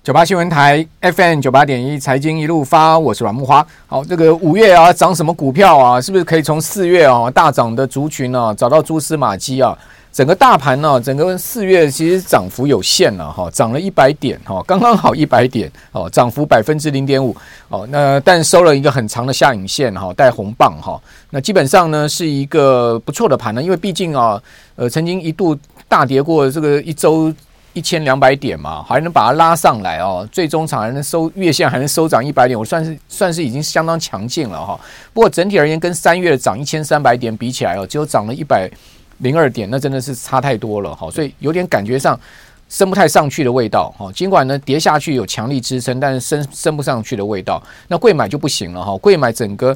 98新闻台 FM 98.1财经一路发，我是阮木花。好，这个5月啊，涨什么股票啊？是不是可以从4月啊大涨的族群啊找到蛛丝马迹啊？整个大盘呢，整个4月其实涨幅有限了哈，涨了100点哈，刚刚好100点哦，涨幅0.5%哦。那但收了一个很长的下影线哈，带红棒哈。那基本上呢是一个不错的盘呢，因为毕竟啊，曾经一度大跌过这个一周1200点嘛，还能把它拉上来哦，最终场还能收月线还能收涨100点，我算是已经相当强劲了哈。不过整体而言，跟3月涨1300点比起来哦，只有涨了102点，那真的是差太多了哈，所以有点感觉上升不太上去的味道哈。尽管呢跌下去有强力支撑，但是升不上去的味道。那贵买就不行了哈，贵买整个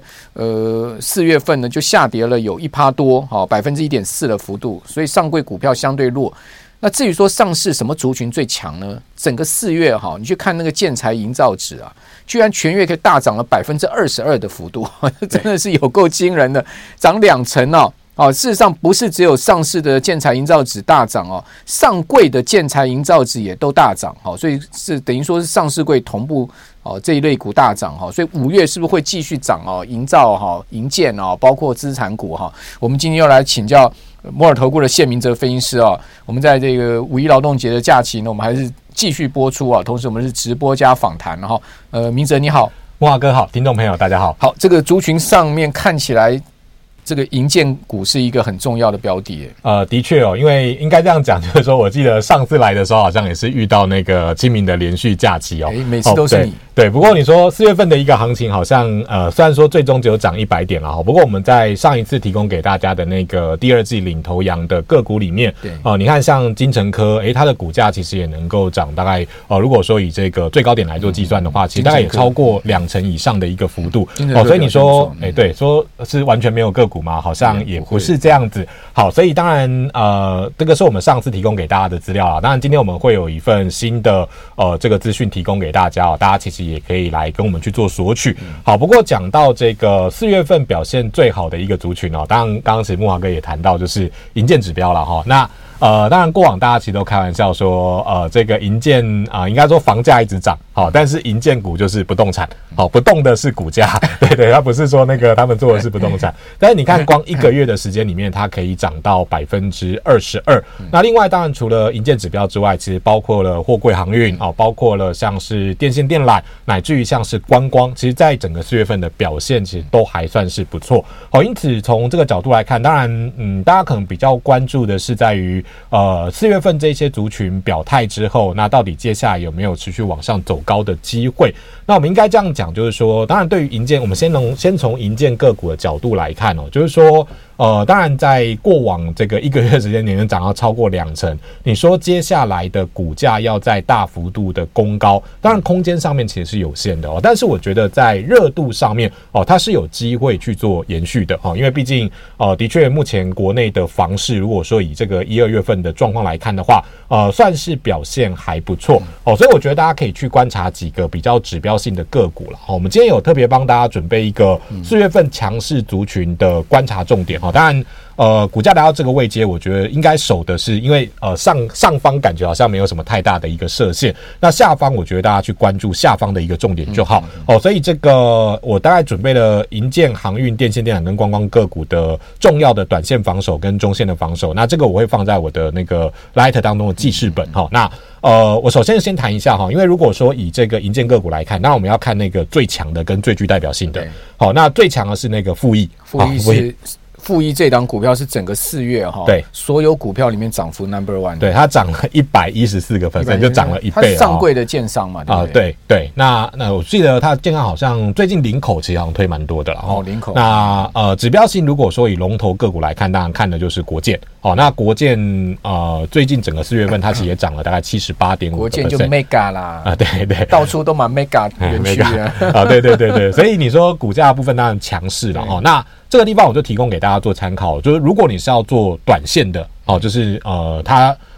4月份呢就下跌了有1%多哈，1.4%的幅度，所以上柜股票相对弱。那至于说上市什么族群最强呢？整个4月哈，你去看那个建材营造指啊，居然全月可以大涨了22%的幅度，真的是有够惊人的，涨20%哦。哦，事实上不是只有上市的建材营造指大涨哦，上柜的建材营造指也都大涨，好，所以是等于说是上市柜同步哦这一类股大涨哈，所以5月是不是会继续涨哦？营造哈、营建哦，包括资产股哈，我们今天又来请教摩尔投顾的谢明哲分析师啊。我们在这个5一劳动节的假期呢，我们还是继续播出啊，同时我们是直播加访谈哈。明哲你好， 木华哥好，听众朋友大家好。 好，这个族群上面看起来，这个营建股是一个很重要的标的。 的确哦，因为应该这样讲，就是说我记得上次来的时候，好像也是遇到那个清明的连续假期哦， 每次都是你。 对，不过你说4月份的一个行情，好像虽然说最终只有涨100点了，不过我们在上一次提供给大家的那个第二季领头羊的个股里面，对你看像金城科，它的股价其实也能够涨大概如果说以这个最高点来做计算的话，其实大概也超过2%以上的一个幅度所以你说对，说是完全没有个股吗？好像也不是这样子。好，所以当然这个是我们上次提供给大家的资料啦，当然今天我们会有一份新的这个资讯提供给大家大家其实也可以来跟我们去做索取。好，不过讲到这个4月份表现最好的一个族群当然刚刚其实木华哥也谈到就是营建指标了哈。那当然过往大家其实都开玩笑说这个营建应该说房价一直涨好，但是营建股就是不动产好，不动的是股价对，它不是说那个他们做的是不动产但是你看光1个月的时间里面它可以涨到22%那另外当然除了营建指标之外，其实包括了货柜航运包括了像是电线电缆乃至于像是观光，其实在整个4月份的表现其实都还算是不错好，因此从这个角度来看，当然大家可能比较关注的是在于4月份这些族群表态之后，那到底接下来有没有持续往上走高的机会？那我们应该这样讲，就是说当然对于营建，我们先从营建个股的角度来看就是说当然在过往这个1个月时间里面涨到超过2%，你说接下来的股价要在大幅度的攻高，当然空间上面其实是有限的但是我觉得在热度上面它是有机会去做延续的因为毕竟的确目前国内的房市如果说以这个1、2月份的状况来看的话算是表现还不错所以我觉得大家可以去观察几个比较指标性的个股了我们今天有特别帮大家准备一个4月份强势族群的观察重点当然股价来到这个位阶，我觉得应该守的是，因为上方感觉好像没有什么太大的一个射线，那下方我觉得大家去关注下方的一个重点就好所以这个我大概准备了营建、航运、电线电缆跟观光个股的重要的短线防守跟中线的防守，那这个我会放在我的那个 Light 当中的记事本那我首先谈一下因为如果说以这个营建个股来看，那我们要看那个最强的跟最具代表性的好，那最强的是那个富益是富益这档股票是整个4月对所有股票里面涨幅 No.1 对，它涨了114%就涨了1倍它是上柜的建商嘛对那我记得它建商好像最近林口其实好像推蛮多的了林口那指标性如果说以龙头个股来看，当然看的就是国建那国建最近整个4月份它其实也涨了大概78.5% 国建就 Mega 啦对到处都蛮 Mega 园区对所以你说股价的部分当然强势了那这个地方我就提供给大家做参考，就是如果你是要做短线的就是它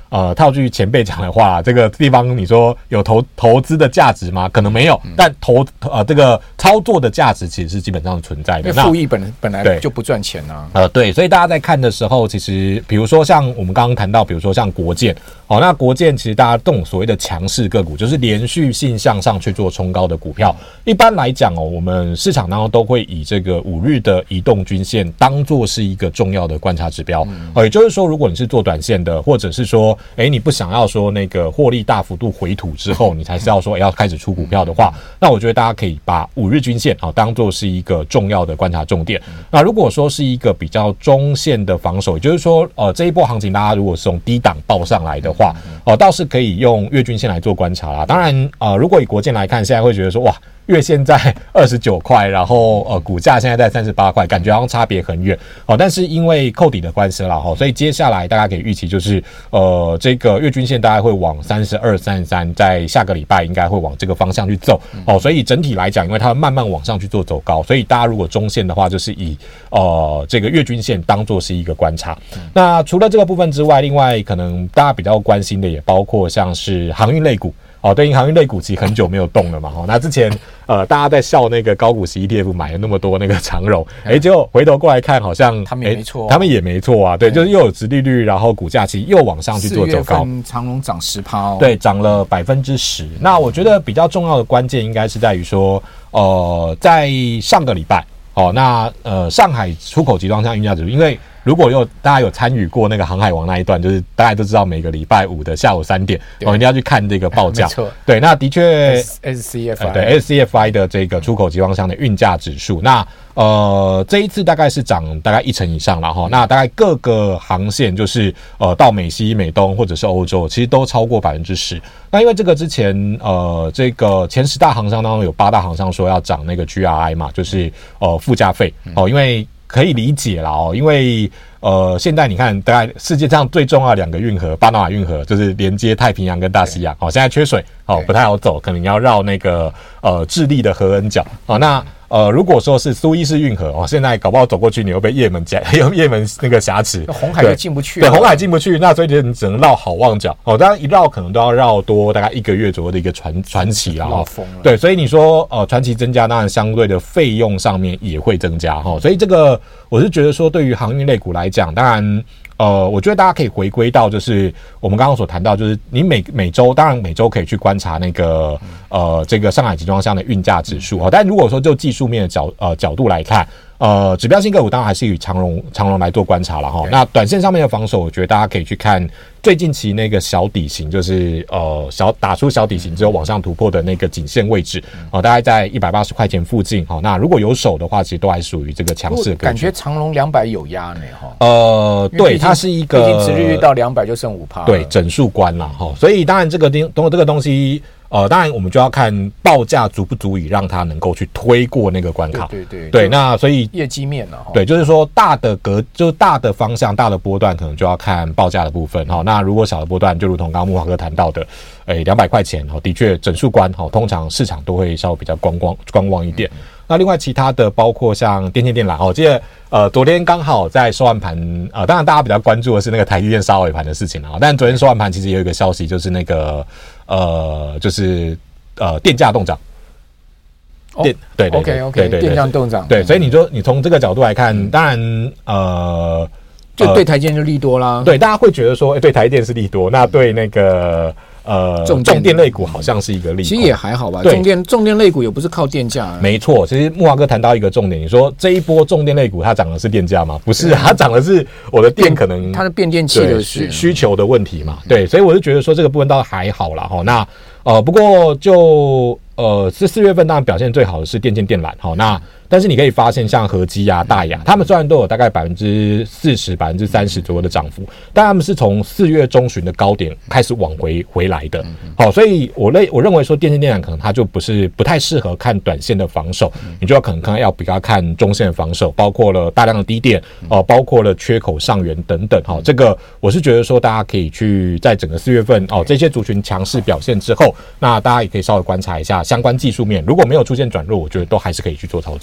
套句前辈讲的话，这个地方你说有投资的价值吗？可能没有，但这个操作的价值其实是基本上存在的。 因为复议本来就不赚钱啊。 对，所以大家在看的时候，其实比如说像我们刚刚谈到，比如说像国建，那国建其实大家动所谓的强势个股，就是连续性向上去做冲高的股票。一般来讲我们市场当中都会以这个5日的移动均线当作是一个重要的观察指标。也就是说，如果你是做短线的，或者是说，你不想要说那个获利大幅度回吐之后，你才是要说要开始出股票的话，那我觉得大家可以把5日均线当作是一个重要的观察重点。那如果说是一个比较中线的防守，也就是说，这一波行情大家如果是从低档报上来的话，倒是可以用月均线来做观察啦。当然，如果以国建来看，现在会觉得说，哇，月线在29块，然后股价现在在38块，感觉好像差别很远。但是因为扣底的关系啦，所以接下来大家可以预期就是这个月均线大概会往32、33，在下个礼拜应该会往这个方向去走。所以整体来讲，因为它慢慢往上去做走高，所以大家如果中线的话，就是以这个月均线当作是一个观察。那除了这个部分之外，另外可能大家比较关心的也包括像是航运类股。对，航运类股其实很久没有动了嘛。那之前大家在笑那个高股息 ETF 买了那么多那个长荣，结果回头过来看，好像他们也没错， 他们也没错啊。对，就是又有殖利率，然后股价其实又往上去做走高。 4月份长荣涨10% 对，涨了10%。那我觉得比较重要的关键应该是在于说，在上个礼拜，那上海出口集装箱运价指数，因为如果大家有参与过那个航海王那一段，就是大家都知道每个礼拜5的下午3点，一定要去看这个报价。对，那的确 SCFI 对 SCFI 的这个出口集装箱的运价指数，那这一次大概是涨大概1成以上了哈。那大概各个航线就是到美西、美东或者是欧洲，其实都超过10%。那因为这个之前这个前10大航商当中有8大航商说要涨那个 GRI 嘛，就是附加费因为可以理解啦因为现在你看，大概世界上最重要的2个运河，巴拿马运河就是连接太平洋跟大西洋，现在缺水不太好走，可能要绕那个智利的合恩角那如果说是苏伊士运河现在搞不好走过去，你又被也门那个挟持， 红海就进不去。 对，红海进不去，那所以你只能绕好望角当然一绕可能都要绕多大概1个月左右的一个船期啦对，所以你说船期增加，当然相对的费用上面也会增加所以这个我是觉得说，对于航运类股来讲，当然我觉得大家可以回归到就是我们刚刚所谈到，就是你每周当然每周可以去观察那个这个上海集装箱的运价指数但如果说就技术面的角度来看，指标性个股当然还是以长荣来做观察了那短线上面的防守，我觉得大家可以去看最近期那个小底型，就是打出小底型之后往上突破的那个颈线位置大概在180块钱附近那如果有手的话，其实都还属于这个强势的格局。 感觉长荣200有压呢对，它是一个毕竟殖利率到200就剩5%， 对，整数关了所以当然这个东西当然我们就要看报价足不足以让它能够去推过那个关卡。对，那所以业绩面对，就是说就是大的方向、大的波段可能就要看报价的部分那如果小的波段，就如同刚刚木华哥谈到的200块钱的确整数关通常市场都会稍微比较观望一点。那另外其他的包括像电线电缆记得昨天刚好在收完盘当然大家比较关注的是那个台积电杀尾盘的事情但昨天收完盘其实也有一个消息，就是那个就是电价动涨。对 OK 电价动涨。 对，所以你从这个角度来看，当然就对台积电就利多啦。 对，大家会觉得说对台积电是利多，那对那个重电类股好像是一个利多， 其实也还好吧。重电类股也不是靠电价没错。其实木华哥谈到一个重点，你说这一波重电类股它涨的是电价吗？不是，它涨的是我的电可能它的变电器的需求的问题嘛。对，所以我就觉得说这个部分倒还好啦那不过是4月份当然表现最好的是电线电缆那但是你可以发现像和基大雅，他们虽然都有大概40%、30%左右的涨幅，但他们是从4月中旬的高点开始往回来的所以我认为说电线电缆可能它就不太适合看短线的防守，你就要可能要比较看中线的防守，包括了大量的低点包括了缺口上缘等等这个我是觉得说大家可以去在整个4月份这些族群强势表现之后，那大家也可以稍微观察一下相关技术面，如果没有出现转弱，我觉得都还是可以去做操作。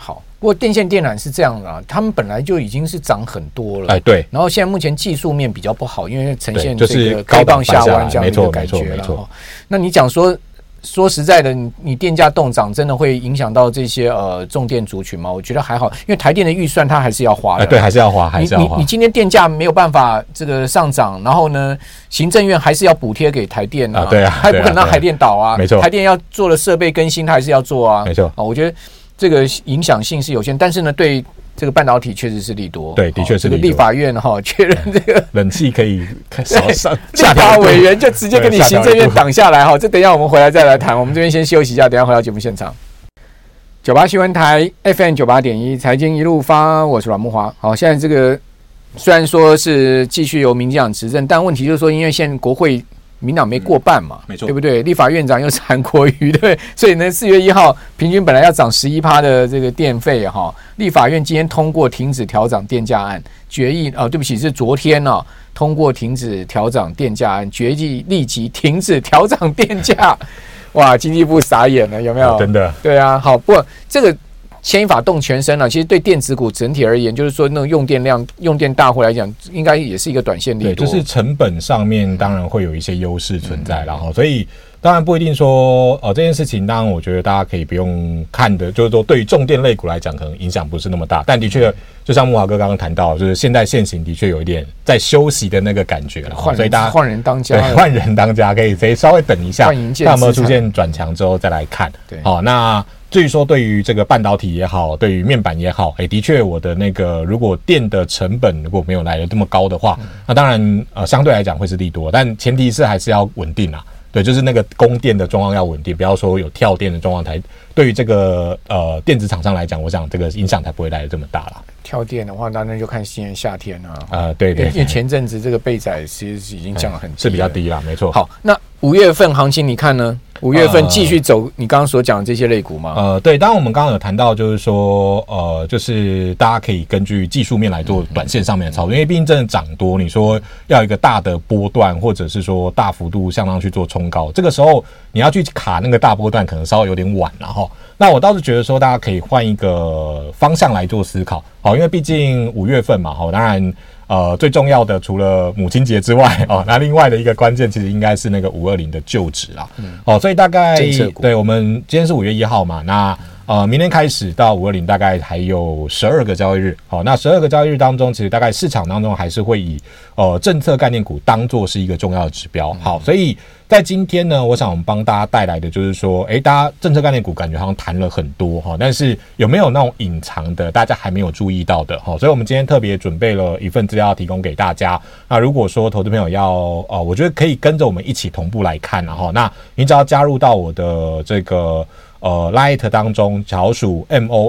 好，不过电线电缆是这样的啊，他们本来就已经是涨很多了， 对。 然后现在目前技术面比较不好，因为呈现这个开棒下弯这样的一个感觉了。那你讲说实在的，你电价动涨真的会影响到这些重电族群吗？我觉得还好，因为台电的预算它还是要花的， 对，还是要花， 你今天电价没有办法这个上涨，然后呢，行政院还是要补贴给台电啊， 对啊， 还不可能让台电倒啊， 没错， 台电要做的设备更新，它还是要做啊， 没错。 我觉得这个影响性是有限，但是呢，对这个半导体确实是利多， 对，的确是利多。 立法院确认这个冷气可以少上， 立法委员就直接跟你行政院挡下来哈。这等一下我们回来再来谈，我们这边先休息一下，等一下回到节目现场。98新闻台 FM 98.1财经一路发，我是阮慕骅。好，现在这个虽然说是继续由民进党执政，但问题就是说，因为现在国会民党没过半嘛， 没错， 对不对？立法院长又是韩国瑜，对，所以呢，4月1号平均本来要涨11%的这个电费哈，立法院今天通过停止调涨电价案决议，对不起，是昨天通过停止调涨电价案决议，立即停止调涨电价，哇，经济部傻眼了，有没有？ 真的， 对啊，好，不过这个。牵一发动全身其实对电子股整体而言，就是说那种用电量、用电大户来讲，应该也是一个短线利多。 对，就是成本上面当然会有一些优势存在，然后所以当然不一定说这件事情，当然我觉得大家可以不用看的，就是说对于重电类股来讲，可能影响不是那么大，但的确就像慕骅哥刚刚谈到，就是现在现行的确有一点在休息的那个感觉了，所以大家换人当家， 对，换人当家可以稍微等一下，看有没有出现转强之后再来看。 对， 好，那。至于说对于这个半导体也好，对于面板也好，的确我的那个如果电的成本如果没有来的这么高的话，那当然相对来讲会是利多，但前提是还是要稳定啊。对，就是那个供电的状况要稳定，不要说有跳电的状况才对于这个电子厂商来讲，我想这个影响才不会来的这么大啦。 跳电的话，当然就看今年夏天啊。 对， 因为前阵子这个备载其实已经降了很低， 是比较低啦，没错。 好，那5月份行情你看呢？5月份继续走你刚刚所讲的这些类股吗？ 对，当然我们刚刚有谈到，就是说就是大家可以根据技术面来做短线上面的操作，因为毕竟真的涨多，你说要一个大的波段，或者是说大幅度向上去做冲高，这个时候你要去卡那个大波段，可能稍微有点晚了哈。那我倒是觉得说，大家可以换一个方向来做思考，好，因为毕竟5月份嘛，好，当然。最重要的除了母亲节之外那另外的一个关键其实应该是那个520的就职啦。所以大概对我们今天是5月1号嘛，那明天开始到520大概还有12个交易日。好，那12个交易日当中，其实大概市场当中还是会以政策概念股当作是一个重要的指标。好，所以在今天呢，我想我们帮大家带来的就是说，大家政策概念股感觉好像谈了很多但是有没有那种隐藏的，大家还没有注意到的所以我们今天特别准备了一份资料提供给大家。那如果说投资朋友要我觉得可以跟着我们一起同步来看那你只要加入到我的这个Lite 当中小鼠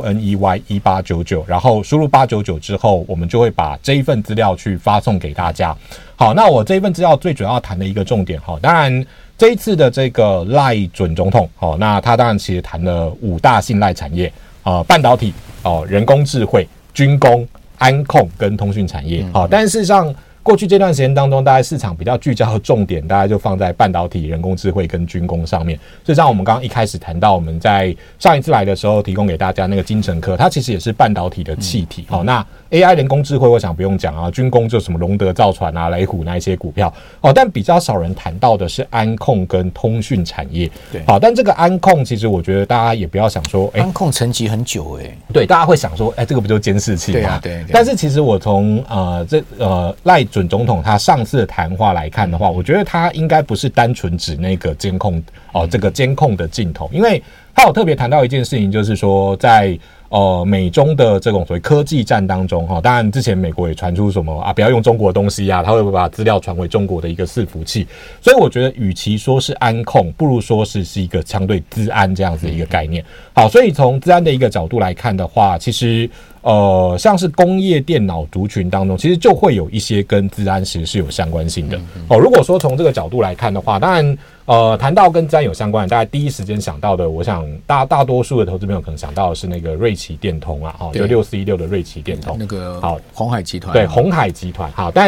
MONEY1899，然后输入899之后，我们就会把这一份资料去发送给大家。好，那我这一份资料最主要谈的一个重点当然这一次的这个赖准总统那他当然其实谈了5大信赖产业半导体人工智慧、军工、安控跟通讯产业但是事实上过去这段时间当中，大概市场比较聚焦的重点，大概就放在半导体、人工智慧跟军工上面。所以像我们刚刚一开始谈到，我们在上一次来的时候提供给大家那个精诚科，它其实也是半导体的气体。那 AI 人工智慧我想不用讲军工就什么龙德造船雷虎那一些股票但比较少人谈到的是安控跟通讯产业。 对， 好，但这个安控其实我觉得大家也不要想说， 安控沉寂很久对，大家会想说，这个不就是监视器吗？ 对。 但是其实我从赖准总统他上次的谈话来看的话，我觉得他应该不是单纯指那个监控这个监控的镜头，因为他有特别谈到一件事情，就是说在美中的这种所谓科技战当中当然之前美国也传出什么不要用中国的东西他会把资料传回中国的一个伺服器，所以我觉得与其说是安控，不如说是一个相对资安这样子的一个概念。好，所以从资安的一个角度来看的话，其实像是工业电脑族群当中，其实就会有一些跟资安其实是有相关性的。如果说从这个角度来看的话，当然谈到跟资安有相关的，大家第一时间想到的，我想大多数的投资朋友可能想到的是那个瑞奇电通就6416的瑞奇电通， 那个好鸿海集团， 对，鸿海集团。好，但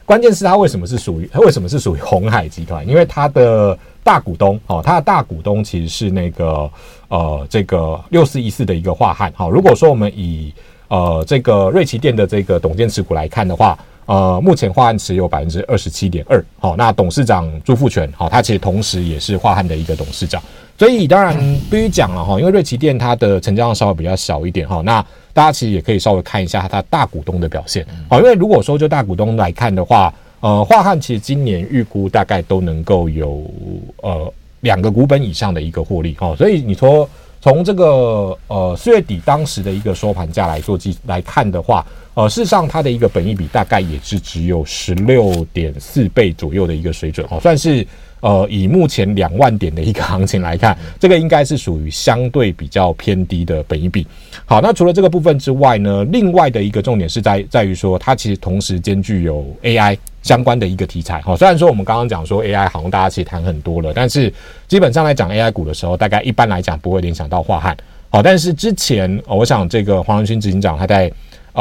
关键是它为什么是属于鸿海集团？因为它的大股东，它的大股东其实是那个这个6414的一个华汉。如果说我们以这个瑞奇电的这个董监持股来看的话，目前华汉持有 27.2%， 那董事长朱富全，他其实同时也是华汉的一个董事长。所以当然必须讲了因为瑞奇电它的成交量稍微比较小一点那大家其实也可以稍微看一下它大股东的表现因为如果说就大股东来看的话，华汉其实今年预估大概都能够有2个股本以上的一个获利所以你说从这个4月底当时的一个收盘价来看的话，事实上它的一个本益比大概也是只有 16.4 倍左右的一个水准算是以目前2万点的一个行情来看，这个应该是属于相对比较偏低的本益比。好，那除了这个部分之外呢，另外的一个重点是在于说，它其实同时兼具有 AI 相关的一个题材。虽然说我们刚刚讲说 AI 好像大家其实谈很多了，但是基本上来讲 AI 股的时候，大概一般来讲不会联想到华汉。好，但是之前我想这个黄仁勋执行长他在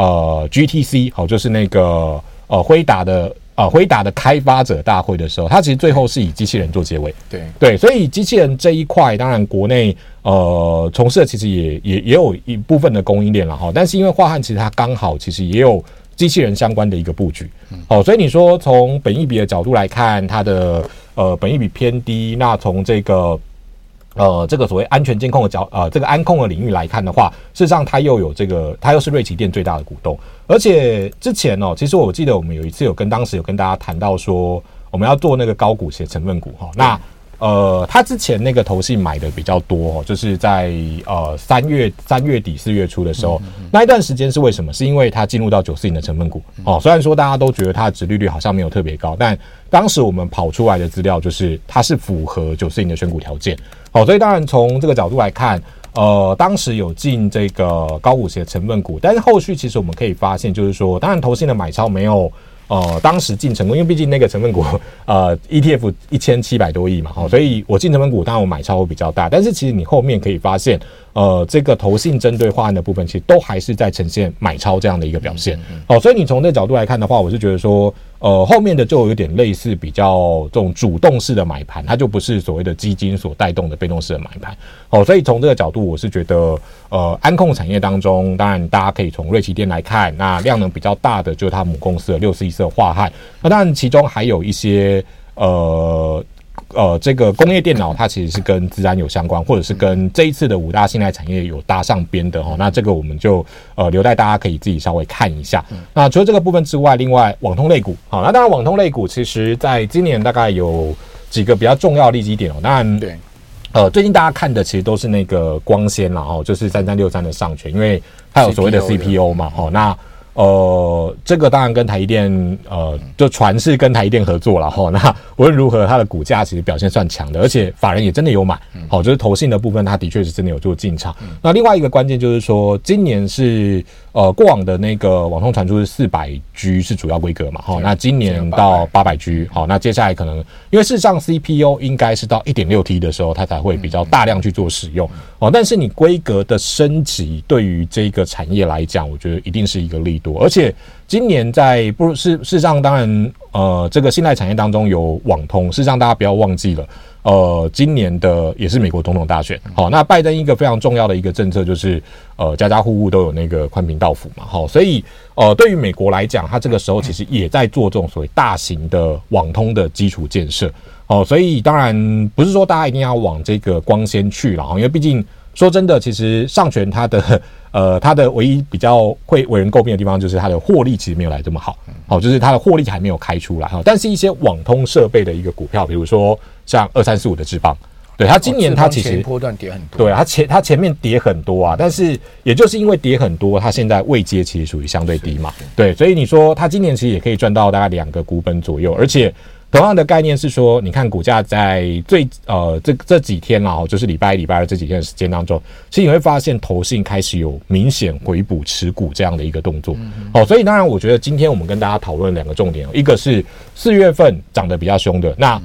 GTC 就是那个辉达的开发者大会的时候，他其实最后是以机器人做结尾。对，所以机器人这一块，当然国内从事的其实也有一部分的供应链了但是因为华汉其实它刚好其实也有机器人相关的一个布局。所以你说从本益比的角度来看，它的本益比偏低，那从这个所谓安全监控的这个安控的领域来看的话，事实上它又是瑞奇电最大的股东，而且之前其实我记得我们有一次当时有跟大家谈到说，我们要做那个高股息成分股那他之前那个投信买的比较多就是在3月底4月初的时候，那一段时间是为什么？是因为它进入到94的成分股虽然说大家都觉得它的殖利率好像没有特别高，但当时我们跑出来的资料就是它是符合90的选股条件。所以当然从这个角度来看，当时有进这个高股息的成分股，但是后续其实我们可以发现，就是说，当然投信的买超没有当时进成功，因为毕竟那个成分股ETF 1700多亿嘛所以我进成分股当然我买超会比较大，但是其实你后面可以发现这个投信针对华汉的部分其实都还是在呈现买超这样的一个表现所以你从这个角度来看的话，我是觉得说后面的就有点类似比较这种主动式的买盘，它就不是所谓的基金所带动的被动式的买盘所以从这个角度我是觉得安控产业当中，当然大家可以从瑞奇电来看，那量能比较大的就是它母公司的6414华汉，那当然其中还有一些这个工业电脑它其实是跟资安有相关，或者是跟这一次的5大信赖产业有搭上边的那这个我们就留待大家可以自己稍微看一下。那除了这个部分之外，另外网通类股那当然网通类股其实在今年大概有几个比较重要的利基点当然对最近大家看的其实都是那个光纤啦就是3363的上权，因为它有所谓的 CPO 嘛那这个当然跟台积电就传是跟台积电合作了那无论如何它的股价其实表现算强的，而且法人也真的有买就是投信的部分它的确是真的有做进场。那另外一个关键就是说今年是过往的那个网通传输是 400G 是主要规格嘛那今年到 800G 那接下来可能因为事实上 CPO 应该是到 1.6T 的时候它才会比较大量去做使用但是你规格的升级对于这个产业来讲，我觉得一定是一个利多。而且今年在事实上当然这个信赖产业当中有网通，事实上大家不要忘记了今年的也是美国总统大选那拜登一个非常重要的一个政策就是家家户户都有那个宽频到府嘛所以对于美国来讲，它这个时候其实也在做这种所谓大型的网通的基础建设所以当然不是说大家一定要往这个光纤去了因为毕竟说真的，其实上权它的唯一比较会为人诟病的地方就是它的获利其实没有来这么好就是它的获利还没有开出来但是一些网通设备的一个股票，比如说像2345的智邦，对它今年它其实波段跌很多， 对它前面跌很多但是也就是因为跌很多，它现在位阶其实属于相对低嘛，对，所以你说它今年其实也可以赚到大概2个股本左右，而且同样的概念是说，你看股价在这几天啦就是礼拜2这几天的时间当中，其实你会发现投信开始有明显回补持股这样的一个动作所以当然我觉得今天我们跟大家讨论2个重点一个是4月份涨得比较凶的，那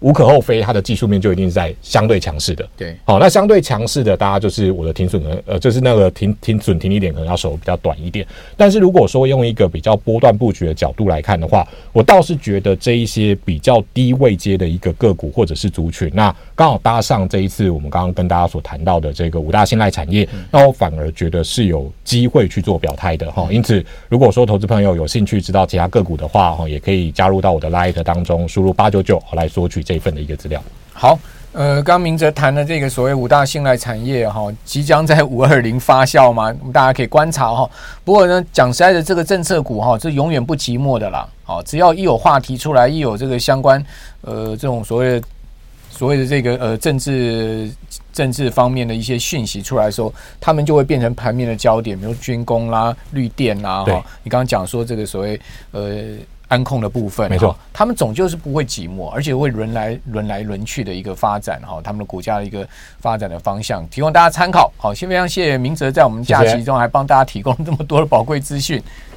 无可厚非，它的技术面就一定是在相对强势的。 对， 好，那相对强势的，大家就是我的停损就是那个停损停利点可能要守比较短一点。但是如果说用一个比较波段布局的角度来看的话，我倒是觉得这一些比较低位阶的一个个股或者是族群，那刚好搭上这一次我们刚刚跟大家所谈到的这个5大信赖产业，那我反而觉得是有机会去做表态的哈。因此，如果说投资朋友有兴趣知道其他个股的话，也可以加入到我的 Light 当中，输入899来索取这一份的一个资料。 好，刚明哲谈的这个所谓5大信赖产业哈，即将在520发酵嘛，大家可以观察哈。不过呢，讲实在的，这个政策股哈，这永远不寂寞的啦。好，只要一有话题出来，一有这个相关这种所谓的这个政治方面的一些讯息出来的时候，他们就会变成盘面的焦点，比如军工啦、绿电啦，哈，你刚刚讲说这个所谓安控的部分， 没错， 他们终究是不会寂寞，而且会轮来轮去的一个发展哈，他们的股价的一个发展的方向，提供大家参考。好，非常谢谢明哲在我们假期中还帮大家提供这么多的宝贵资讯。